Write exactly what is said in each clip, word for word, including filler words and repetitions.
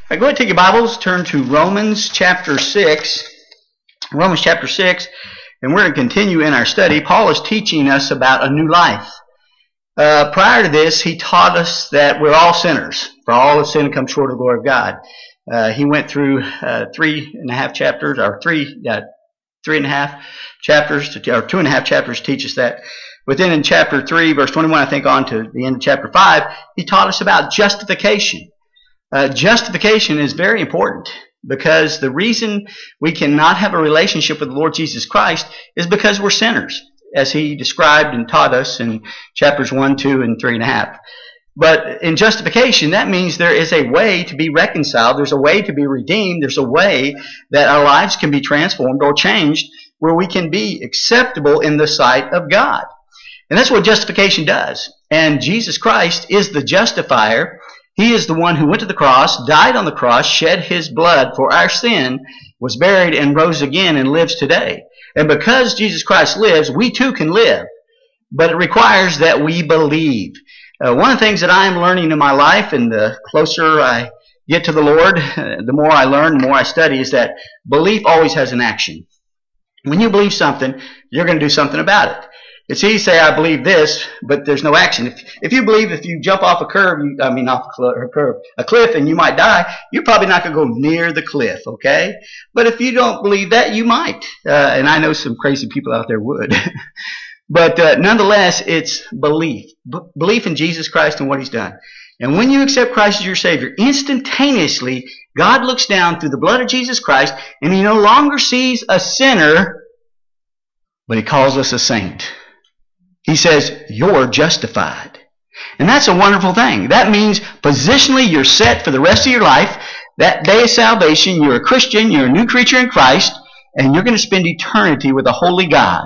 Right, go ahead and take your Bibles, turn to Romans chapter six. Romans chapter six, and we're going to continue in our study. Paul is teaching us about a new life. Uh, prior to this, he taught us that we're all sinners. For all have sinned and come short of the glory of God. Uh, he went through uh, three and a half chapters, or three, uh, three and a half chapters, to, or two and a half chapters to teach us that. But then in chapter three, verse twenty-one, I think on to the end of chapter five, he taught us about justification. Uh, justification is very important because the reason we cannot have a relationship with the Lord Jesus Christ is because we're sinners, as he described and taught us in chapters one, two, and three and a half. But in justification, that means there is a way to be reconciled. There's a way to be redeemed. There's a way that our lives can be transformed or changed where we can be acceptable in the sight of God. And that's what justification does. And Jesus Christ is the justifier. He is the one who went to the cross, died on the cross, shed his blood for our sin, was buried and rose again and lives today. And because Jesus Christ lives, we too can live. But it requires that we believe. Uh, one of the things that I am learning in my life, and the closer I get to the Lord, the more I learn, the more I study, is that belief always has an action. When you believe something, you're going to do something about it. It's easy to say, I believe this, but there's no action. If, if you believe if you jump off a curve, you, I mean off a, cl- a curve, a cliff and you might die, you're probably not going to go near the cliff, okay? But if you don't believe that, you might. Uh, and I know some crazy people out there would. But uh, nonetheless, it's belief. B- belief in Jesus Christ and what he's done. And when you accept Christ as your Savior, instantaneously, God looks down through the blood of Jesus Christ and he no longer sees a sinner, but he calls us a saint. He says, you're justified. And that's a wonderful thing. That means positionally you're set for the rest of your life. That day of salvation, you're a Christian, you're a new creature in Christ, and you're going to spend eternity with a holy God.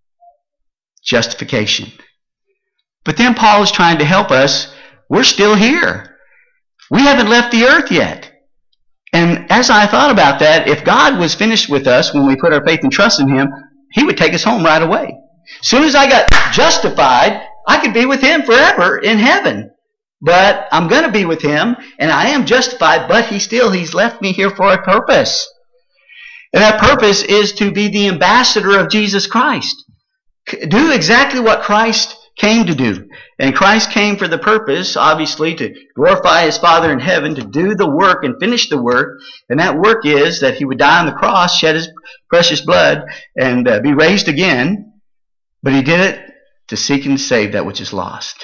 Justification. But then Paul is trying to help us. We're still here. We haven't left the earth yet. And as I thought about that, if God was finished with us when we put our faith and trust in him, he would take us home right away. As soon as I got justified, I could be with him forever in heaven. But I'm going to be with him, and I am justified, but he still, he's left me here for a purpose. And that purpose is to be the ambassador of Jesus Christ. Do exactly what Christ came to do. And Christ came for the purpose, obviously, to glorify his Father in heaven, to do the work and finish the work. And that work is that he would die on the cross, shed his precious blood, and uh, be raised again. But he did it to seek and save that which is lost.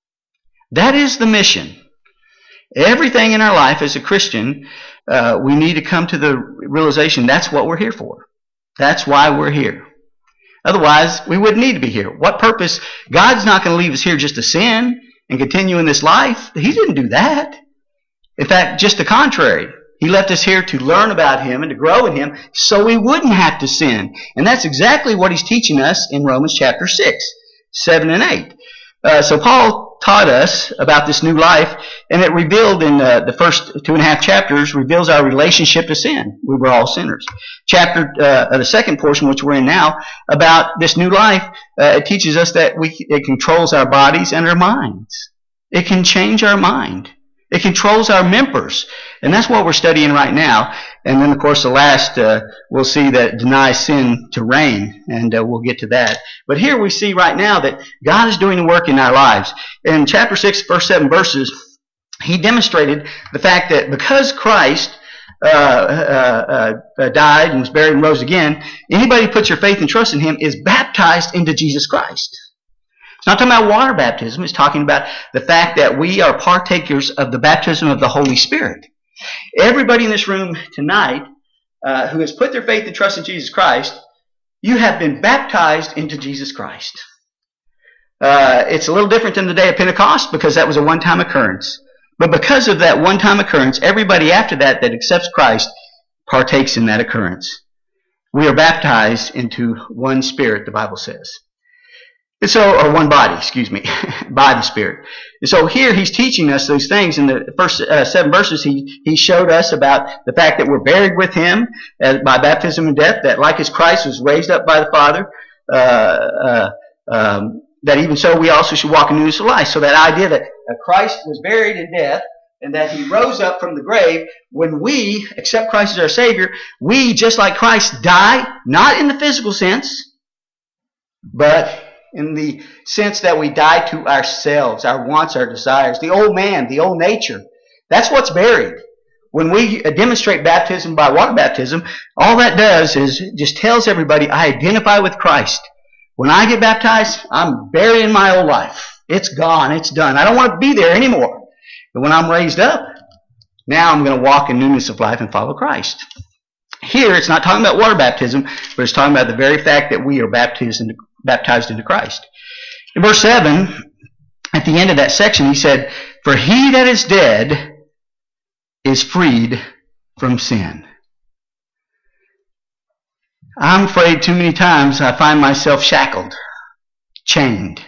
That is the mission. Everything in our life as a Christian, uh, we need to come to the realization that's what we're here for. That's why we're here. Otherwise, we wouldn't need to be here. What purpose? God's not going to leave us here just to sin and continue in this life. He didn't do that. In fact, just the contrary. He left us here to learn about him and to grow in him so we wouldn't have to sin. And that's exactly what he's teaching us in Romans chapter six, seven and eight. Uh, so Paul taught us about this new life, and it revealed in uh, the first two and a half chapters, reveals our relationship to sin. We were all sinners. Chapter, uh, the second portion, which we're in now, about this new life, uh, it teaches us that we it controls our bodies and our minds. It can change our mind. It controls our members. And that's what we're studying right now. And then, of course, the last, uh, we'll see that denies sin to reign. And uh, we'll get to that. But here we see right now that God is doing the work in our lives. In chapter six, first seven verses, he demonstrated the fact that because Christ uh, uh, uh, died and was buried and rose again, anybody who puts your faith and trust in him is baptized into Jesus Christ. It's not talking about water baptism. It's talking about the fact that we are partakers of the baptism of the Holy Spirit. Everybody in this room tonight uh, who has put their faith and trust in Jesus Christ, you have been baptized into Jesus Christ. Uh, it's a little different than the day of Pentecost because that was a one-time occurrence. But because of that one-time occurrence, everybody after that that accepts Christ partakes in that occurrence. We are baptized into one Spirit, the Bible says. And so, or one body, excuse me, by the Spirit. And so here he's teaching us those things. In the first uh, seven verses, he, he showed us about the fact that we're buried with him uh, by baptism and death, that like as Christ was raised up by the Father, uh, uh, um, that even so we also should walk in newness of life. So that idea that uh, Christ was buried in death, and that he rose up from the grave, when we accept Christ as our Savior, we, just like Christ, die, not in the physical sense, but in the sense that we die to ourselves, our wants, our desires, the old man, the old nature. That's what's buried. When we demonstrate baptism by water baptism, all that does is just tells everybody, I identify with Christ. When I get baptized, I'm burying my old life. It's gone. It's done. I don't want to be there anymore. But when I'm raised up, now I'm going to walk in newness of life and follow Christ. Here, it's not talking about water baptism, but it's talking about the very fact that we are baptized into, baptized into Christ. In verse seven, at the end of that section, he said, for he that is dead is freed from sin. I'm afraid too many times I find myself shackled, chained.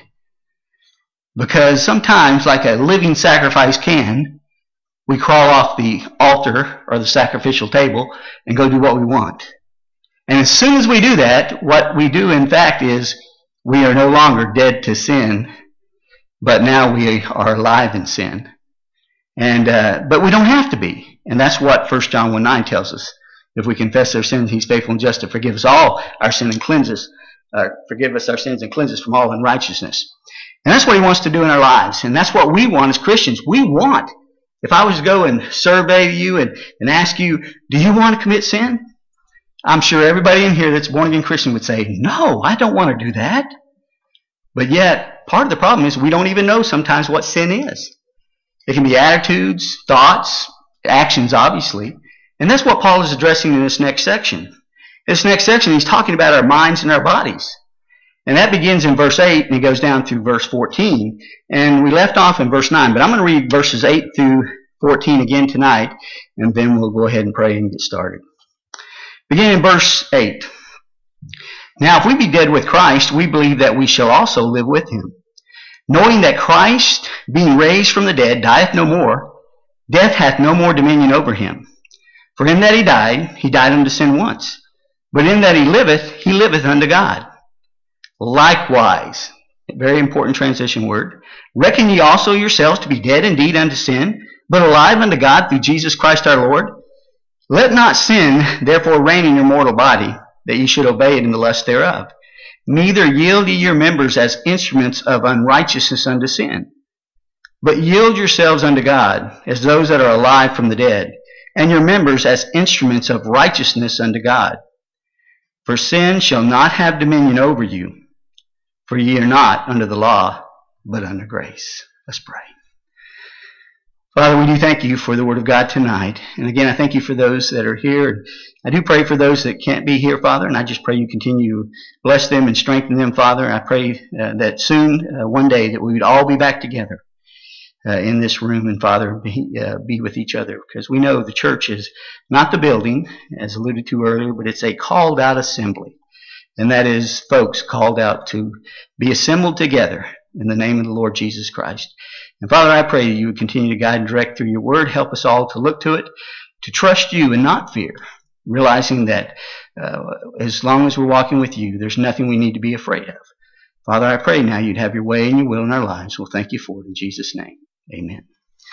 Because sometimes, like a living sacrifice can, we crawl off the altar or the sacrificial table and go do what we want. And as soon as we do that, what we do in fact is we are no longer dead to sin, but now we are alive in sin. And uh, but we don't have to be. And that's what First John one nine tells us. If we confess our sins, he's faithful and just to forgive us all our sin and cleanse us, uh, forgive us our sins and cleanse us from all unrighteousness. And that's what he wants to do in our lives. And that's what we want as Christians. We want. If I was to go and survey you and, and ask you, do you want to commit sin? I'm sure everybody in here that's a born-again Christian would say, no, I don't want to do that. But yet, part of the problem is we don't even know sometimes what sin is. It can be attitudes, thoughts, actions, obviously. And that's what Paul is addressing in this next section. This next section, he's talking about our minds and our bodies. And that begins in verse eight, and it goes down through verse fourteen. And we left off in verse nine, but I'm going to read verses eight through fourteen again tonight, and then we'll go ahead and pray and get started. Beginning in verse eight. Now, if we be dead with Christ, we believe that we shall also live with him. Knowing that Christ, being raised from the dead, dieth no more, death hath no more dominion over him. For in that he died, he died unto sin once. But in that he liveth, he liveth unto God. Likewise, a very important transition word, reckon ye also yourselves to be dead indeed unto sin, but alive unto God through Jesus Christ our Lord? Let not sin therefore reign in your mortal body, that ye should obey it in the lust thereof. Neither yield ye your members as instruments of unrighteousness unto sin, but yield yourselves unto God as those that are alive from the dead, and your members as instruments of righteousness unto God. For sin shall not have dominion over you, for ye are not under the law, but under grace. Let's pray. Father, we do thank you for the Word of God tonight. And again, I thank you for those that are here. I do pray for those that can't be here, Father, and I just pray you continue to bless them and strengthen them, Father. I pray uh, that soon, uh, one day, that we would all be back together uh, in this room, and Father, be, uh, be with each other. Because we know the church is not the building, as alluded to earlier, but it's a called out assembly. And that is folks called out to be assembled together in the name of the Lord Jesus Christ. And Father, I pray that you would continue to guide and direct through your word. Help us all to look to it, to trust you and not fear, realizing that uh, as long as we're walking with you, there's nothing we need to be afraid of. Father, I pray now you'd have your way and your will in our lives. We'll thank you for it in Jesus' name. Amen.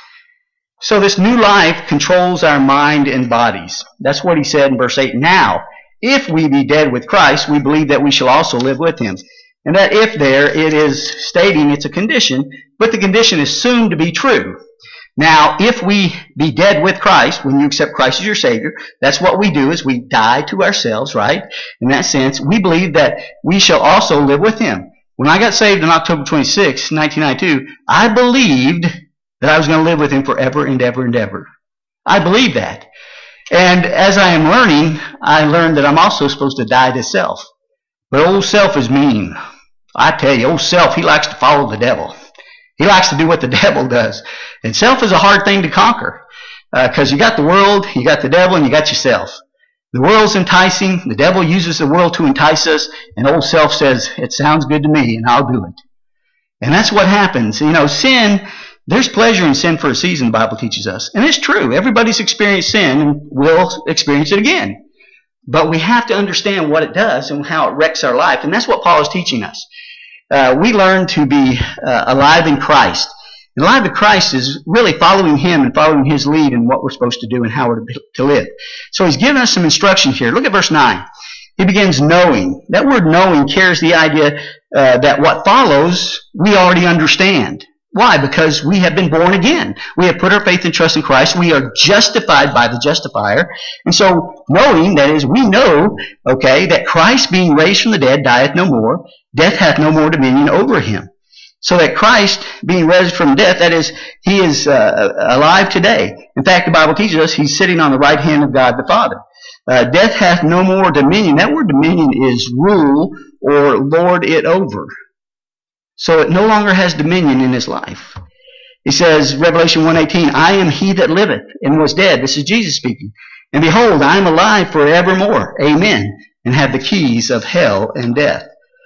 So this new life controls our mind and bodies. That's what he said in verse eight. Now, if we be dead with Christ, we believe that we shall also live with him. And that if there, it is stating it's a condition, but the condition is soon to be true. Now, if we be dead with Christ, when you accept Christ as your Savior, that's what we do, is we die to ourselves, right? In that sense, we believe that we shall also live with him. When I got saved on October twenty-sixth, nineteen ninety-two, I believed that I was going to live with him forever and ever and ever. I believe that. And as I am learning, I learned that I'm also supposed to die to self. But old self is mean. I tell you, old self, he likes to follow the devil. He likes to do what the devil does. And self is a hard thing to conquer. Because uh, you got the world, you got the devil, and you got yourself. The world's enticing. The devil uses the world to entice us. And old self says, it sounds good to me, and I'll do it. And that's what happens. You know, sin, there's pleasure in sin for a season, the Bible teaches us. And it's true. Everybody's experienced sin and will experience it again. But we have to understand what it does and how it wrecks our life. And that's what Paul is teaching us. Uh, we learn to be uh, alive in Christ. And the life of Christ is really following Him and following His lead in what we're supposed to do and how we're to live. So He's given us some instruction here. Look at verse nine. He begins knowing. That word knowing carries the idea uh, that what follows we already understand. Why? Because we have been born again. We have put our faith and trust in Christ. We are justified by the justifier. And so knowing, that is, we know, okay, that Christ being raised from the dead dieth no more. Death hath no more dominion over Him. So that Christ being raised from death, that is, He is uh, alive today. In fact, the Bible teaches us He's sitting on the right hand of God the Father. Uh, death hath no more dominion. That word dominion is rule or lord it over. So it no longer has dominion in his life. He says, Revelation one eighteen, I am he that liveth and was dead. This is Jesus speaking. And behold, I am alive forevermore. Amen. And have the keys of hell and death.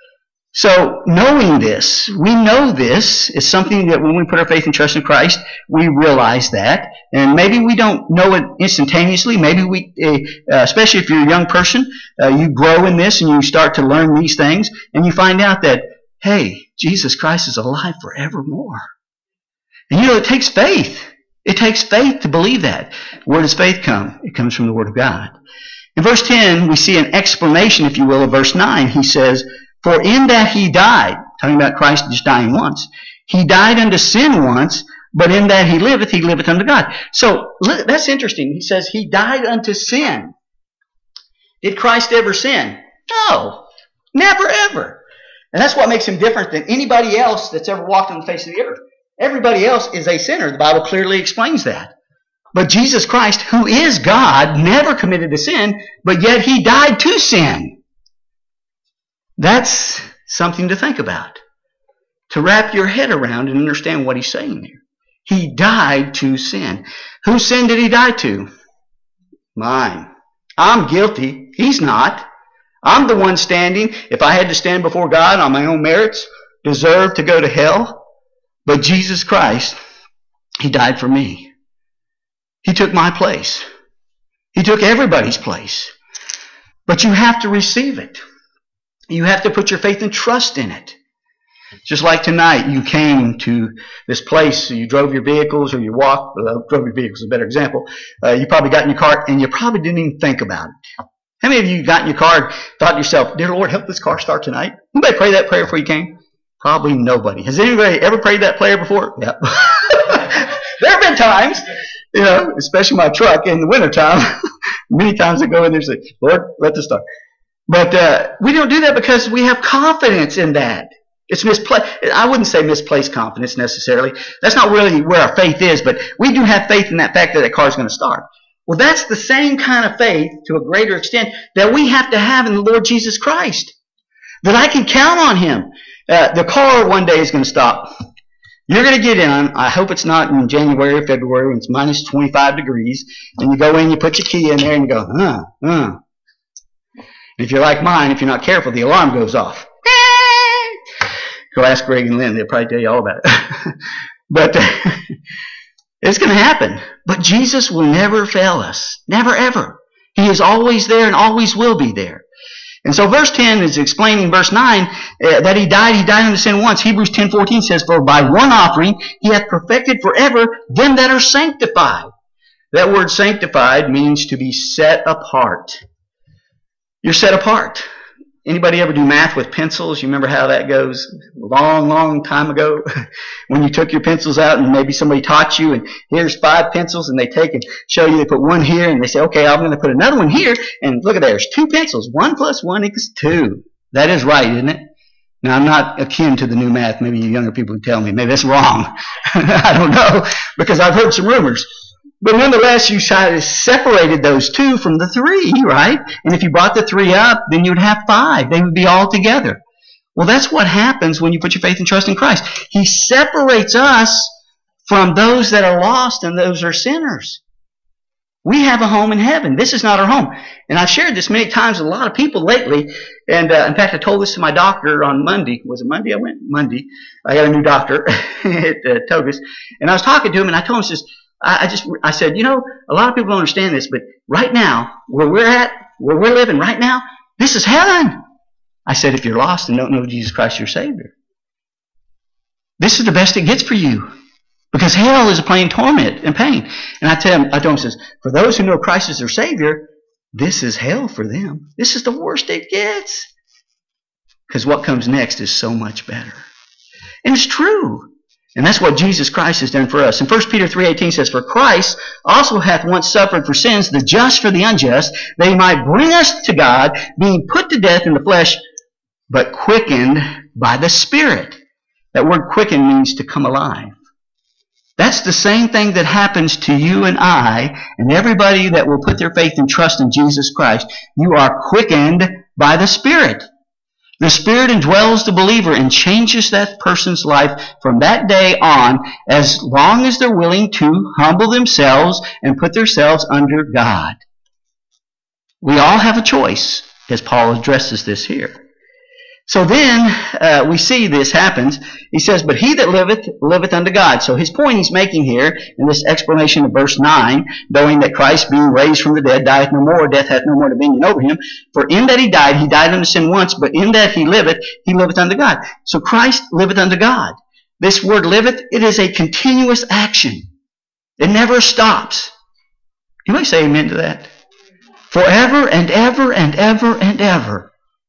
So knowing this, we know this is something that when we put our faith and trust in Christ, we realize that. And maybe we don't know it instantaneously. Maybe we, uh, especially if you're a young person, uh, you grow in this and you start to learn these things. And you find out that, hey, Jesus Christ is alive forevermore. And you know, it takes faith. It takes faith to believe that. Where does faith come? It comes from the Word of God. In verse ten, we see an explanation, if you will, of verse nine. He says, for in that He died, talking about Christ just dying once, He died unto sin once, but in that He liveth, He liveth unto God. So, that's interesting. He says He died unto sin. Did Christ ever sin? No. Never, ever. And that's what makes Him different than anybody else that's ever walked on the face of the earth. Everybody else is a sinner. The Bible clearly explains that. But Jesus Christ, who is God, never committed a sin, but yet He died to sin. That's something to think about. To wrap your head around and understand what He's saying there. He died to sin. Whose sin did He die to? Mine. I'm guilty. He's not. I'm the one standing, if I had to stand before God on my own merits, deserve to go to hell. But Jesus Christ, He died for me. He took my place. He took everybody's place. But you have to receive it. You have to put your faith and trust in it. Just like tonight, you came to this place, you drove your vehicles or you walked, uh, drove your vehicles is a better example. Uh, you probably got in your car and you probably didn't even think about it. How many of you got in your car and thought to yourself, dear Lord, help this car start tonight? Anybody pray that prayer before you came? Probably nobody. Has anybody ever prayed that prayer before? Yeah. There have been times, you know, especially my truck in the wintertime. Many times I go in there and say, Lord, let this start. But uh, we don't do that because we have confidence in that. It's misplaced. I wouldn't say misplaced confidence necessarily. That's not really where our faith is, but we do have faith in that fact that that car is going to start. Well, that's the same kind of faith, to a greater extent, that we have to have in the Lord Jesus Christ. That I can count on Him. Uh, the car one day is going to stop. You're going to get in. I hope it's not in January or February when it's minus twenty-five degrees. And you go in, you put your key in there, and you go, huh, huh. And if you're like mine, if you're not careful, the alarm goes off. Go ask Greg and Lynn. They'll probably tell you all about it. But uh, it's going to happen. But Jesus will never fail us. Never, ever. He is always there and always will be there. And so verse ten is explaining verse nine uh, that He died. He died unto sin once. Hebrews ten fourteen says, for by one offering He hath perfected forever them that are sanctified. That word sanctified means to be set apart. You're set apart. Anybody ever do math with pencils? You remember how that goes? A long, long time ago when you took your pencils out and maybe somebody taught you and here's five pencils and they take and show you, they put one here and they say, okay, I'm going to put another one here and look at that, there's two pencils. One plus one equals two. That is right, isn't it? Now, I'm not akin to the new math. Maybe you younger people can tell me. Maybe that's wrong. I don't know because I've heard some rumors. But nonetheless, you separated those two from the three, right? And if you brought the three up, then you would have five. They would be all together. Well, that's what happens when you put your faith and trust in Christ. He separates us from those that are lost and those are sinners. We have a home in heaven. This is not our home. And I've shared this many times with a lot of people lately. And uh, in fact, I told this to my doctor on Monday. Was it Monday? I went Monday. I got a new doctor at uh, Togus. And I was talking to him and I told him, I says, I just, I said, you know, a lot of people don't understand this, but right now, where we're at, where we're living right now, this is heaven. I said, if you're lost and don't know Jesus Christ your Savior, this is the best it gets for you. Because hell is a plain torment and pain. And I tell him, I told him, says, for those who know Christ as their Savior, this is hell for them. This is the worst it gets. Because what comes next is so much better. And it's true. And that's what Jesus Christ has done for us. And First Peter three eighteen says, for Christ also hath once suffered for sins, the just for the unjust, that he might bring us to God, being put to death in the flesh, but quickened by the Spirit. That word quicken means to come alive. That's the same thing that happens to you and I, and everybody that will put their faith and trust in Jesus Christ. You are quickened by the Spirit. The Spirit indwells the believer and changes that person's life from that day on, as long as they're willing to humble themselves and put themselves under God. We all have a choice, as Paul addresses this here. So then uh, we see this happens. He says, but he that liveth, liveth unto God. So his point he's making here in this explanation of verse nine, knowing that Christ being raised from the dead dieth no more, death hath no more dominion over him. For in that he died, he died unto sin once, but in that he liveth, he liveth unto God. So Christ liveth unto God. This word liveth, it is a continuous action. It never stops. You might say amen to that. Forever and ever and ever and ever.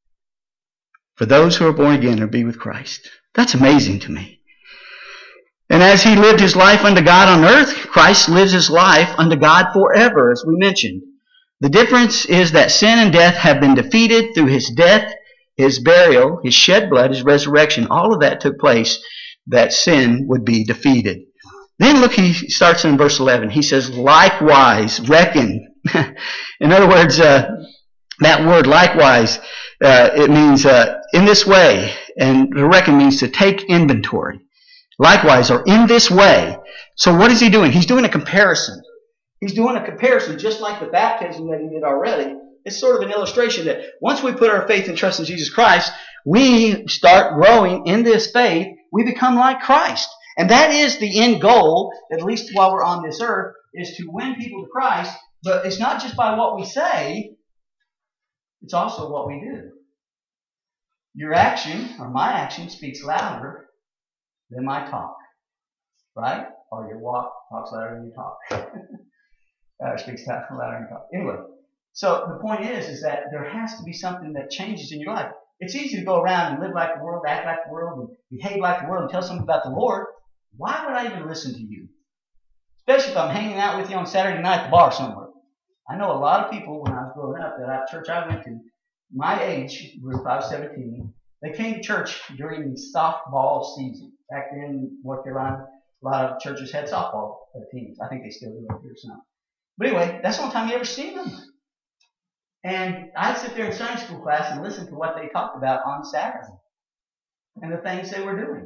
For those who are born again are be with Christ. That's amazing to me. And as he lived his life unto God on earth, Christ lives his life unto God forever, as we mentioned. The difference is that sin and death have been defeated through his death, his burial, his shed blood, his resurrection. All of that took place that sin would be defeated. Then look, he starts in verse eleven. He says, likewise, reckon. In other words, uh, that word likewise, uh, it means uh, in this way. And to reckon means to take inventory. Likewise, or in this way. So what is he doing? He's doing a comparison. He's doing a comparison just like the baptism that he did already. It's sort of an illustration that once we put our faith and trust in Jesus Christ, we start growing in this faith. We become like Christ. And that is the end goal, at least while we're on this earth, is to win people to Christ. But it's not just by what we say, it's also what we do. Your action, or my action, speaks louder than my talk. Right? Or your walk talks louder than your talk. uh, speaks louder than your talk. Anyway, so the point is, is that there has to be something that changes in your life. It's easy to go around and live like the world, act like the world, and behave like the world, and tell someone about the Lord. Why would I even listen to you? Especially if I'm hanging out with you on Saturday night at the bar somewhere. I know a lot of people when I was growing up, that I, church I went to, my age group, I was seventeen, they came to church during the softball season. Back then in North Carolina, a lot of churches had softball teams. I think they still do up here some. But anyway, that's the only time you ever see them. And I'd sit there in Sunday school class and listen to what they talked about on Saturday and the things they were doing.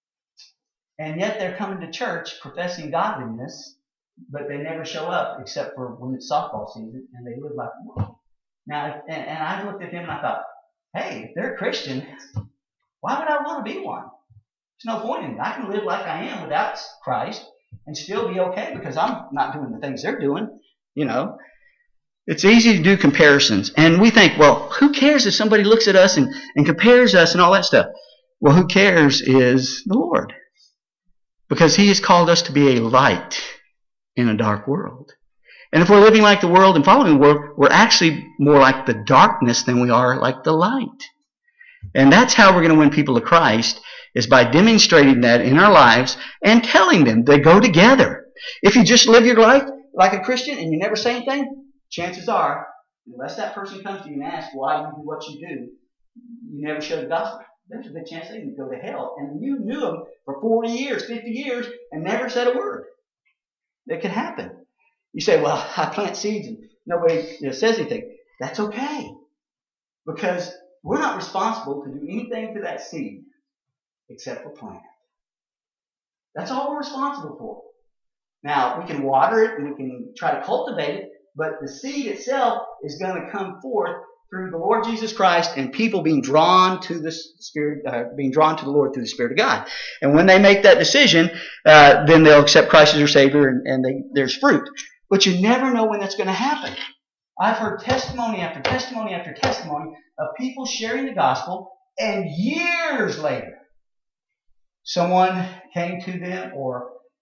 And yet they're coming to church professing godliness, but they never show up except for when it's softball season, and they live like the world. Now, and, and I looked at them and I thought, hey, if they're a Christian, why would I want to be one? There's no point in it. I can live like I am without Christ and still be okay because I'm not doing the things they're doing, you know. It's easy to do comparisons. And we think, well, who cares if somebody looks at us and, and compares us and all that stuff? Well, who cares is the Lord. Because he has called us to be a light in a dark world. And if we're living like the world and following the world, we're actually more like the darkness than we are like the light. And that's how we're going to win people to Christ, is by demonstrating that in our lives and telling them they go together. If you just live your life like a Christian and you never say anything, chances are, unless that person comes to you and asks why you do what you do, you never share the gospel. There's a good chance they can go to hell. And you knew them for forty years, fifty years, and never said a word. That could happen. You say, well, I plant seeds and nobody you know, says anything. That's okay. Because we're not responsible to do anything to that seed except for plant. That's all we're responsible for. Now, we can water it and we can try to cultivate it, but the seed itself is going to come forth through the Lord Jesus Christ and people being drawn to the Spirit, uh, being drawn to the Lord through the Spirit of God. And when they make that decision, uh, then they'll accept Christ as their Savior, and, and they, there's fruit. But you never know when that's going to happen. I've heard testimony after testimony after testimony of people sharing the gospel, and years later, someone came to them or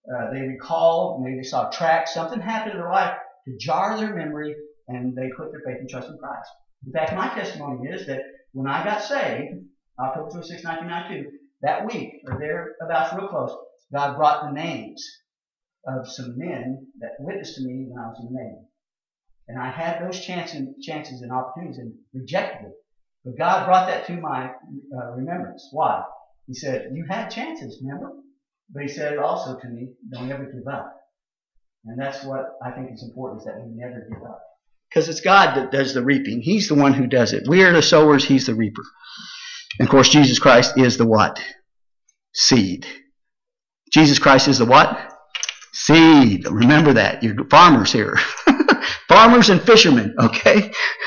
uh, they recall, maybe they saw a track, something happened in their life to jar their memory, and they put their faith and trust in Christ. In fact, my testimony is that when I got saved, October twenty-sixth, nineteen ninety-two, that week, or thereabouts real close, God brought the names of some men that witnessed to me when I was in the Navy. And I had those chances, chances and opportunities and rejected it. But God brought that to my uh, remembrance. Why? He said, you had chances, remember? But he said also to me, don't ever give up. And that's what I think is important, is that we never give up. Because it's God that does the reaping. He's the one who does it. We are the sowers. He's the reaper. And of course, Jesus Christ is the what? Seed. Jesus Christ is the what? Seed. Remember that. You're farmers here. Farmers and fishermen, okay?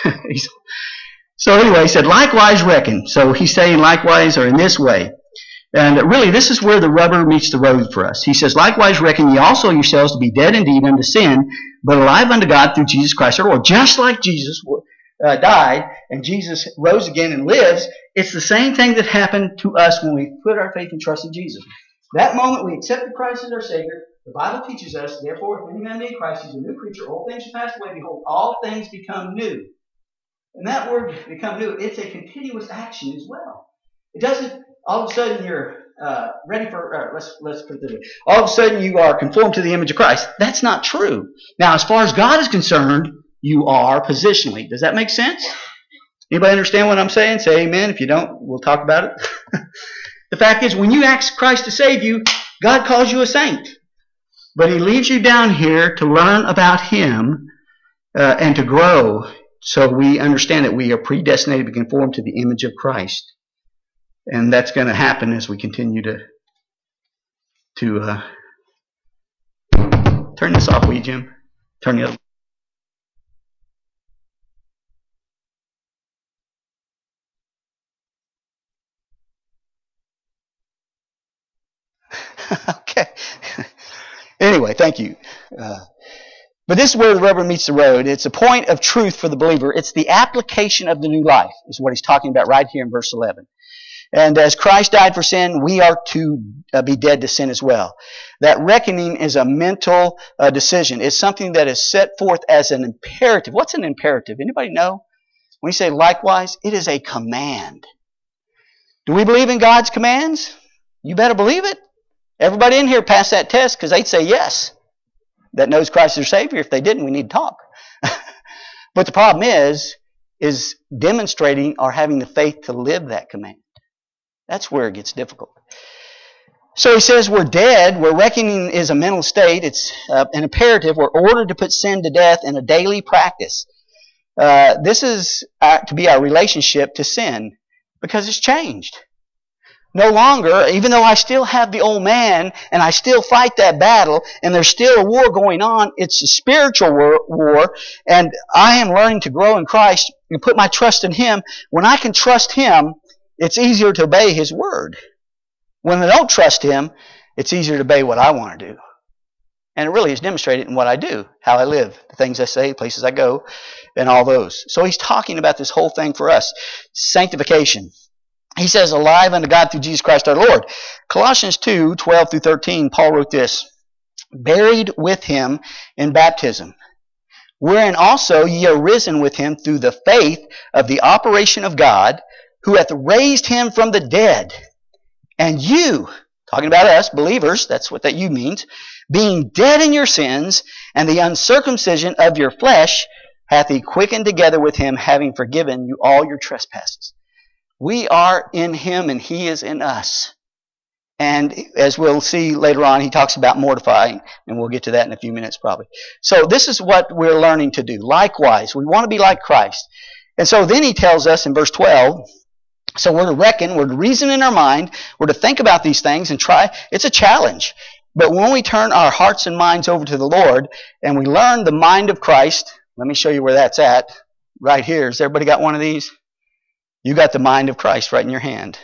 So anyway, he said, likewise reckon. So he's saying likewise, or in this way. And really, this is where the rubber meets the road for us. He says, likewise reckon ye also yourselves to be dead indeed unto sin, but alive unto God through Jesus Christ our Lord. Just like Jesus uh, died, and Jesus rose again and lives, it's the same thing that happened to us when we put our faith and trust in Jesus. That moment we accepted Christ as our Savior, the Bible teaches us, therefore, if any man be in Christ, he's a new creature. Old things have passed away. Behold, all things become new. And that word become new, it's a continuous action as well. It doesn't, all of a sudden you're uh, ready for, uh, let's, let's put it this way. All of a sudden you are conformed to the image of Christ. That's not true. Now, as far as God is concerned, you are positionally. Does that make sense? Anybody understand what I'm saying? Say amen. If you don't, we'll talk about it. The fact is, when you ask Christ to save you, God calls you a saint. But he leaves you down here to learn about him uh, and to grow, so we understand that we are predestinated to be conformed to the image of Christ. And that's going to happen as we continue to to uh, turn this off, will you, Jim? Turn the other. Okay. Anyway, thank you. Uh, but this is where the rubber meets the road. It's a point of truth for the believer. It's the application of the new life, is what he's talking about right here in verse eleven. And as Christ died for sin, we are to uh, be dead to sin as well. That reckoning is a mental uh, decision. It's something that is set forth as an imperative. What's an imperative? Anybody know? When you say likewise, it is a command. Do we believe in God's commands? You better believe it. Everybody in here passed that test because they'd say yes. That knows Christ is their Savior. If they didn't, we need to talk. But the problem is, is demonstrating or having the faith to live that command. That's where it gets difficult. So he says we're dead. We're reckoning is a mental state. It's uh, an imperative. We're ordered to put sin to death in a daily practice. Uh, this is uh, to be our relationship to sin because it's changed. No longer, even though I still have the old man and I still fight that battle and there's still a war going on, it's a spiritual war, war and I am learning to grow in Christ and put my trust in Him. When I can trust Him, it's easier to obey His word. When I don't trust Him, it's easier to obey what I want to do. And it really is demonstrated in what I do, how I live, the things I say, places I go, and all those. So he's talking about this whole thing for us. Sanctification. He says, alive unto God through Jesus Christ our Lord. Colossians two, twelve through thirteen, Paul wrote this, buried with Him in baptism, wherein also ye are risen with Him through the faith of the operation of God, who hath raised Him from the dead. And you, talking about us, believers, that's what that you means, being dead in your sins, and the uncircumcision of your flesh, hath He quickened together with Him, having forgiven you all your trespasses. We are in Him and He is in us. And as we'll see later on, he talks about mortifying, and we'll get to that in a few minutes probably. So this is what we're learning to do. Likewise, we want to be like Christ. And so then he tells us in verse twelve, so we're to reckon, we're to reason in our mind, we're to think about these things and try. It's a challenge. But when we turn our hearts and minds over to the Lord and we learn the mind of Christ, let me show you where that's at. Right here. Has everybody got one of these? You got the mind of Christ right in your hand.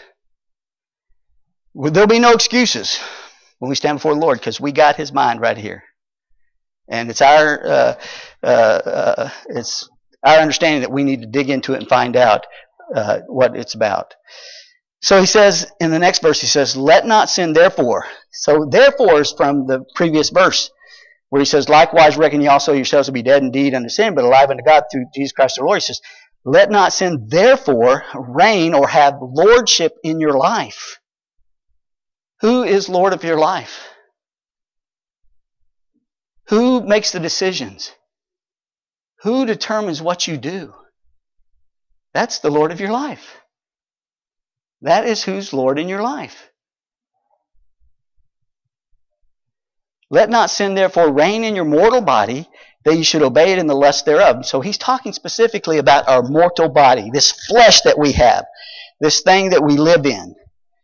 There'll be no excuses when we stand before the Lord because we got His mind right here. And it's our uh, uh, uh, it's our understanding that we need to dig into it and find out uh, what it's about. So he says in the next verse, he says, let not sin therefore. So therefore is from the previous verse where he says, likewise reckon ye also yourselves to be dead indeed unto sin, but alive unto God through Jesus Christ our Lord. He says, let not sin therefore reign or have lordship in your life. Who is Lord of your life? Who makes the decisions? Who determines what you do? That's the Lord of your life. That is who's Lord in your life. Let not sin therefore reign in your mortal body, that you should obey it in the lust thereof. So he's talking specifically about our mortal body, this flesh that we have, this thing that we live in.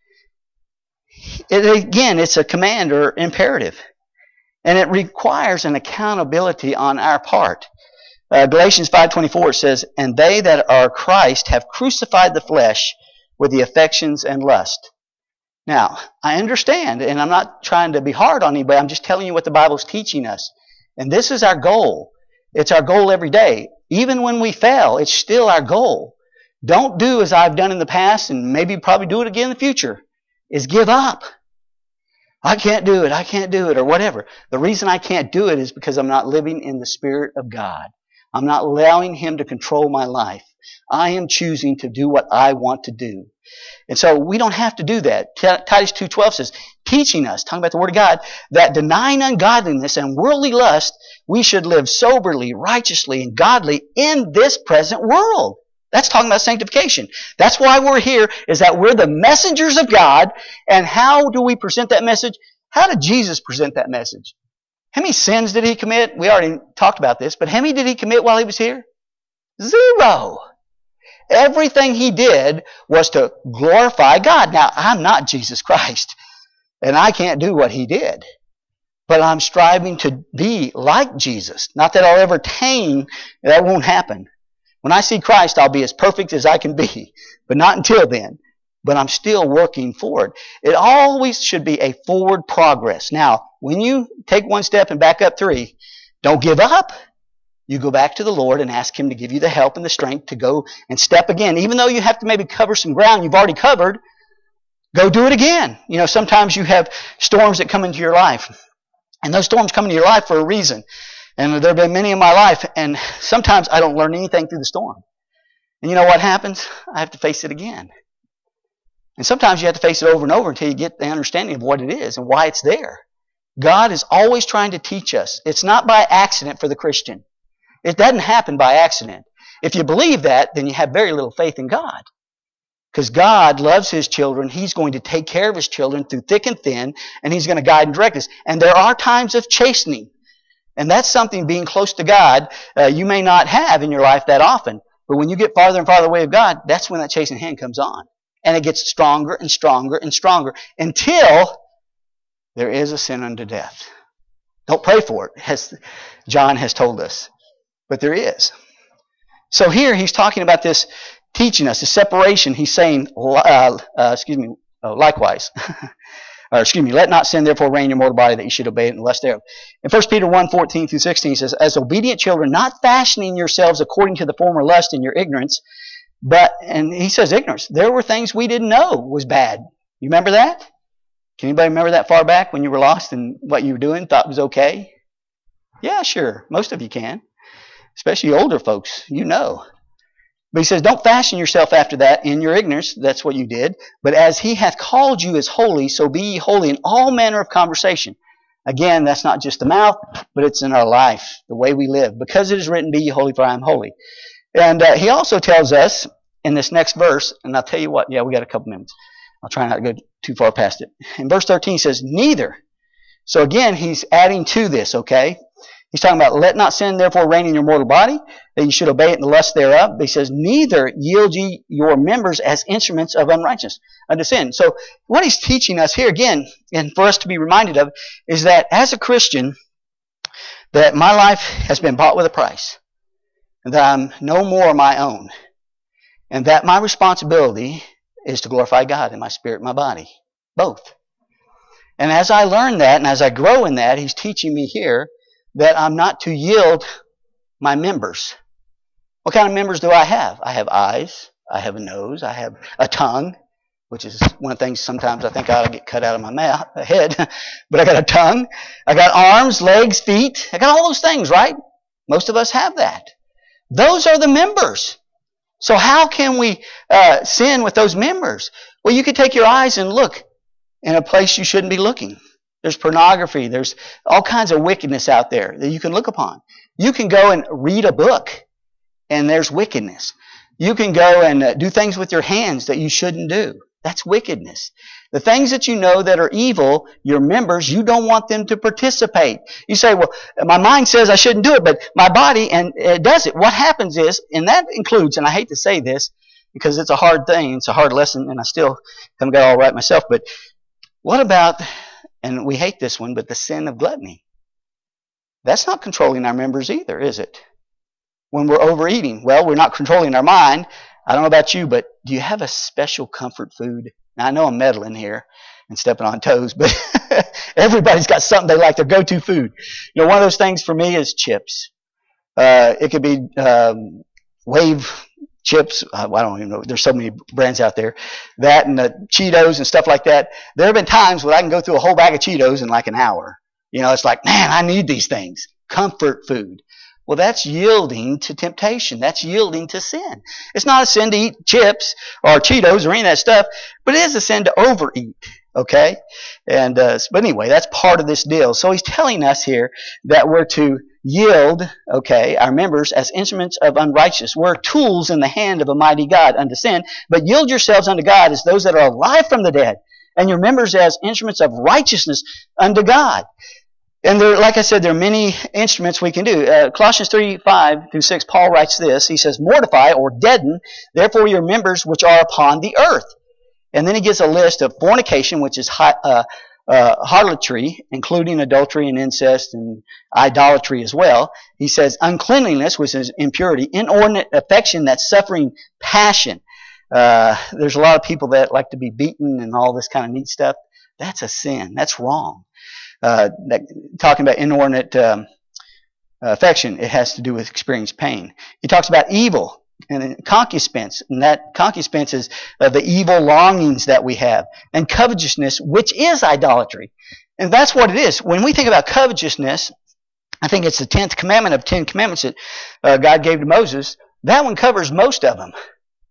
It, again, it's a command or imperative. And it requires an accountability on our part. Uh, Galatians five twenty-four says, and they that are Christ have crucified the flesh with the affections and lust. Now, I understand, and I'm not trying to be hard on anybody, I'm just telling you what the Bible's teaching us. And this is our goal. It's our goal every day. Even when we fail, it's still our goal. Don't do as I've done in the past, and maybe probably do it again in the future, is give up. I can't do it, I can't do it, or whatever. The reason I can't do it is because I'm not living in the Spirit of God. I'm not allowing Him to control my life. I am choosing to do what I want to do. And so we don't have to do that. Titus two twelve says, teaching us, talking about the Word of God, that denying ungodliness and worldly lust, we should live soberly, righteously, and godly in this present world. That's talking about sanctification. That's why we're here, is that we're the messengers of God. And how do we present that message? How did Jesus present that message? How many sins did He commit? We already talked about this, but how many did He commit while He was here? Zero. Everything He did was to glorify God. Now, I'm not Jesus Christ, and I can't do what He did. But I'm striving to be like Jesus. Not that I'll ever attain, that won't happen. When I see Christ, I'll be as perfect as I can be, but not until then. But I'm still working forward. It always should be a forward progress. Now, when you take one step and back up three, don't give up. You go back to the Lord and ask Him to give you the help and the strength to go and step again. Even though you have to maybe cover some ground you've already covered, go do it again. You know, sometimes you have storms that come into your life. And those storms come into your life for a reason. And there have been many in my life, and sometimes I don't learn anything through the storm. And you know what happens? I have to face it again. And sometimes you have to face it over and over until you get the understanding of what it is and why it's there. God is always trying to teach us. It's not by accident for the Christian. It doesn't happen by accident. If you believe that, then you have very little faith in God. Because God loves His children. He's going to take care of His children through thick and thin, and He's going to guide and direct us. And there are times of chastening. And that's something, being close to God, uh, you may not have in your life that often. But when you get farther and farther away from God, that's when that chastening hand comes on. And it gets stronger and stronger and stronger until there is a sin unto death. Don't pray for it, as John has told us. But there is. So here he's talking about this, teaching us, the separation. He's saying, uh, uh, excuse me, uh, likewise. Or excuse me, let not sin therefore reign in your mortal body, that you should obey it in the lust thereof. In First Peter one fourteen through sixteen, he says, as obedient children, not fashioning yourselves according to the former lust in your ignorance, but, and he says ignorance, there were things we didn't know was bad. You remember that? Can anybody remember that far back when you were lost and what you were doing, thought was okay? Yeah, sure. Most of you can. Especially older folks, you know. But he says, don't fashion yourself after that in your ignorance. That's what you did. But as He hath called you as holy, so be ye holy in all manner of conversation. Again, that's not just the mouth, but it's in our life, the way we live. Because it is written, be ye holy, for I am holy. And uh, he also tells us in this next verse, and I'll tell you what, yeah, we got a couple minutes. I'll try not to go too far past it. In verse thirteen, he says, neither. So again, he's adding to this, okay? He's talking about, let not sin therefore reign in your mortal body, that you should obey it in the lust thereof. But he says, neither yield ye your members as instruments of unrighteousness unto sin. So what he's teaching us here again, and for us to be reminded of, is that as a Christian, that my life has been bought with a price. And that I'm no more my own. And that my responsibility is to glorify God in my spirit and my body. Both. And as I learn that, and as I grow in that, he's teaching me here that I'm not to yield my members. What kind of members do I have? I have eyes. I have a nose. I have a tongue. which is one of the things sometimes I think I ought to get cut out of my mouth, head. But I got a tongue. I got arms, legs, feet. I got all those things, right? Most of us have that. Those are the members. So how can we uh, sin with those members? Well, you could take your eyes and look in a place you shouldn't be looking. There's pornography. There's all kinds of wickedness out there that you can look upon. You can go and read a book, and there's wickedness. You can go and uh, do things with your hands that you shouldn't do. That's wickedness. The things that you know that are evil, your members, you don't want them to participate. You say, well, my mind says I shouldn't do it, but my body and it does it. What happens is, and that includes, and I hate to say this because it's a hard thing, it's a hard lesson, and I still haven't got it all right myself, but what about, and we hate this one, but the sin of gluttony? That's not controlling our members either, is it? When we're overeating, well, we're not controlling our mind. I don't know about you, but do you have a special comfort food? Now, I know I'm meddling here and stepping on toes, but everybody's got something they like, their go-to food. You know, one of those things for me is chips. Uh, it could be um, Wave chips. Uh, I don't even know. There's so many brands out there. That and the Cheetos and stuff like that. There have been times when I can go through a whole bag of Cheetos in like an hour. You know, it's like, man, I need these things. Comfort food. Well, that's yielding to temptation. That's yielding to sin. It's not a sin to eat chips or Cheetos or any of that stuff, but it is a sin to overeat. Okay? And uh, but anyway, that's part of this deal. So he's telling us here that we're to yield, okay, our members as instruments of unrighteousness. We're tools in the hand of a mighty God unto sin, but yield yourselves unto God as those that are alive from the dead, and your members as instruments of righteousness unto God. And there, like I said, there are many instruments we can do. Uh, Colossians three, five through six, Paul writes this. He says, mortify or deaden, therefore your members which are upon the earth. And then he gives a list of fornication, which is hi, uh, uh, harlotry, including adultery and incest and idolatry as well. He says uncleanliness, which is impurity, inordinate affection, that's suffering, passion. Uh, there's a lot of people that like to be beaten and all this kind of neat stuff. That's a sin. That's wrong. Uh, that, talking about inordinate um, affection, it has to do with experienced pain. He talks about evil and concupiscence, and that concupiscence is uh, the evil longings that we have, and covetousness, which is idolatry. And that's what it is. When we think about covetousness, I think it's the tenth commandment of ten commandments that uh, God gave to Moses. That one covers most of them.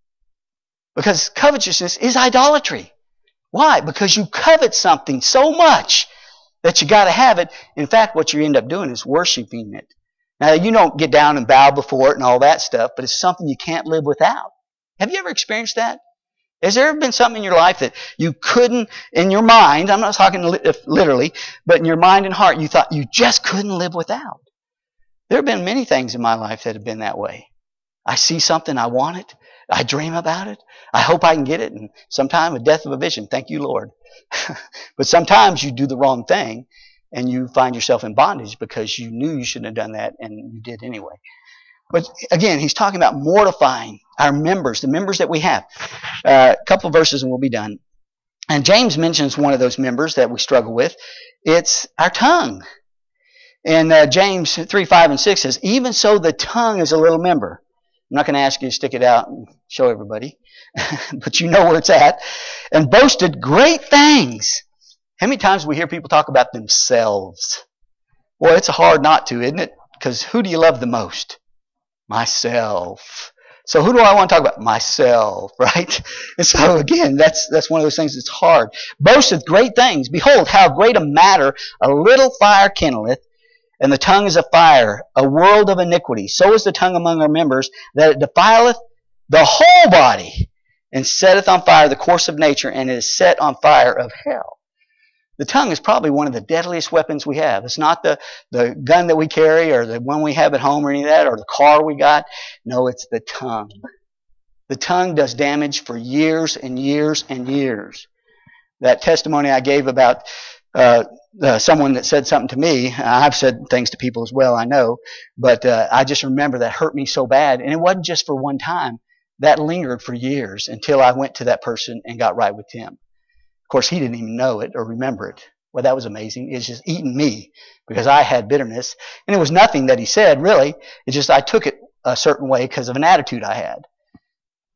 Because covetousness is idolatry. Why? Because you covet something so much that you got to have it. In fact, what you end up doing is worshiping it. Now, you don't get down and bow before it and all that stuff, but it's something you can't live without. Have you ever experienced that? Has there ever been something in your life that you couldn't, in your mind, I'm not talking literally, but in your mind and heart, you thought you just couldn't live without? There have been many things in my life that have been that way. I see something, I want it. I dream about it. I hope I can get it. And sometimes a death of a vision. Thank you, Lord. But sometimes you do the wrong thing and you find yourself in bondage because you knew you shouldn't have done that and you did anyway. But again, he's talking about mortifying our members, the members that we have. Uh, a couple of verses and we'll be done. And James mentions one of those members that we struggle with. It's our tongue. And uh, James three, five, and six says, even so the tongue is a little member. I'm not going to ask you to stick it out and show everybody, but you know where it's at. And boasted great things. How many times we hear people talk about themselves? Well, it's hard not to, isn't it? Because who do you love the most? Myself. So who do I want to talk about? Myself, right? And so again, that's that's one of those things that's hard. Boasteth great things. Behold, how great a matter a little fire kindleth. And the tongue is a fire, a world of iniquity. So is the tongue among our members, that it defileth the whole body, and setteth on fire the course of nature, and it is set on fire of hell. The tongue is probably one of the deadliest weapons we have. It's not the, the gun that we carry, or the one we have at home, or any of that, or the car we got. No, it's the tongue. The tongue does damage for years and years and years. That testimony I gave about uh, uh, someone that said something to me. I've said things to people as well, I know. But uh, I just remember that hurt me so bad. And it wasn't just for one time. That lingered for years until I went to that person and got right with him. Of course, he didn't even know it or remember it. Well, that was amazing. It's just eating me because I had bitterness. And it was nothing that he said, really. It's just I took it a certain way because of an attitude I had.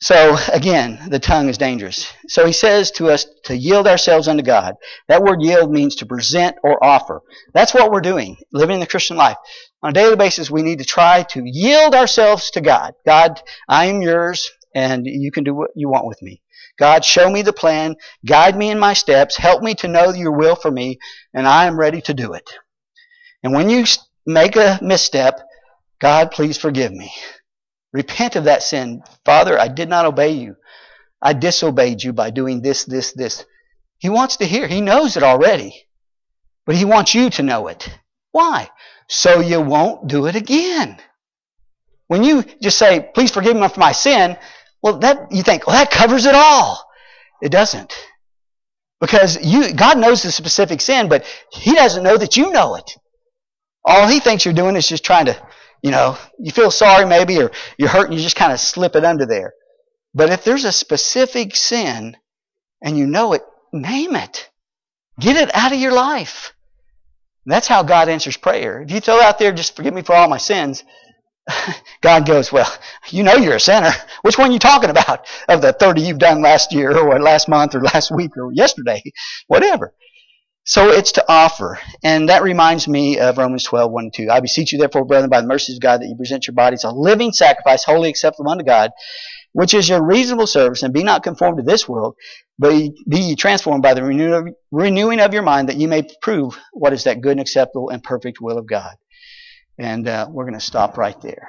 So again, the tongue is dangerous. So he says to us to yield ourselves unto God. That word yield means to present or offer. That's what we're doing, living the Christian life. On a daily basis, we need to try to yield ourselves to God. God, I am yours, and you can do what you want with me. God, show me the plan, guide me in my steps, help me to know your will for me, and I am ready to do it. And when you make a misstep, God, please forgive me. Repent of that sin. Father, I did not obey you. I disobeyed you by doing this, this, this. He wants to hear. He knows it already. But he wants you to know it. Why? So you won't do it again. When you just say, please forgive me for my sin, well, that you think, well, that covers it all. It doesn't. Because you, God knows the specific sin, but he doesn't know that you know it. All he thinks you're doing is just trying to, you know, you feel sorry maybe, or you're hurt and you just kind of slip it under there. But if there's a specific sin and you know it, name it. Get it out of your life. That's how God answers prayer. If you throw out there, just forgive me for all my sins, God goes, well, you know you're a sinner. Which one are you talking about of the thirty you've done last year or last month or last week or yesterday? Whatever. So it's to offer. And that reminds me of Romans twelve, one and two. I beseech you therefore, brethren, by the mercies of God, that you present your bodies a living sacrifice, wholly acceptable unto God, which is your reasonable service, and be not conformed to this world, but be ye transformed by the renewing of your mind, that you may prove what is that good and acceptable and perfect will of God. And uh, we're going to stop right there.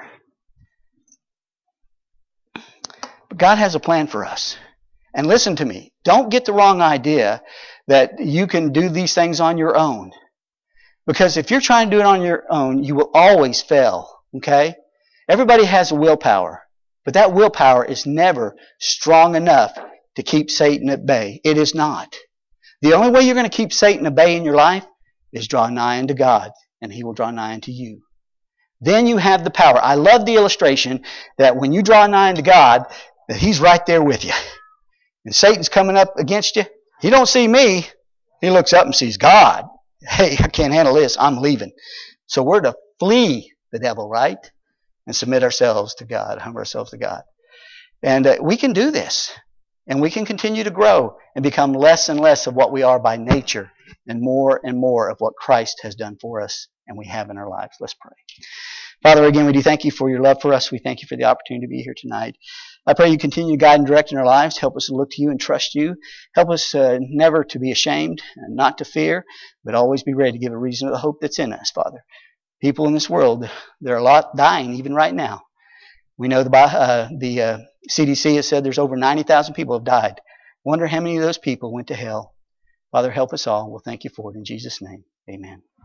But God has a plan for us. And listen to me. Don't get the wrong idea that you can do these things on your own. Because if you're trying to do it on your own, you will always fail. Okay? Everybody has a willpower. But that willpower is never strong enough to keep Satan at bay. It is not. The only way you're going to keep Satan at bay in your life is draw nigh unto God, and he will draw nigh unto you. Then you have the power. I love the illustration that when you draw nigh unto God, that he's right there with you. And Satan's coming up against you. He don't see me. He looks up and sees God. Hey, I can't handle this. I'm leaving. So we're to flee the devil, right? And submit ourselves to God, humble ourselves to God. And uh, we can do this. And we can continue to grow and become less and less of what we are by nature and more and more of what Christ has done for us and we have in our lives. Let's pray. Father, again, we do thank you for your love for us. We thank you for the opportunity to be here tonight. I pray you continue to guide and direct in our lives. Help us to look to you and trust you. Help us uh, never to be ashamed and not to fear, but always be ready to give a reason to the hope that's in us, Father. People in this world, there are a lot dying even right now. We know the, uh, the uh, C D C has said there's over ninety thousand people have died. Wonder how many of those people went to hell. Father, help us all. We'll thank you for it in Jesus' name. Amen.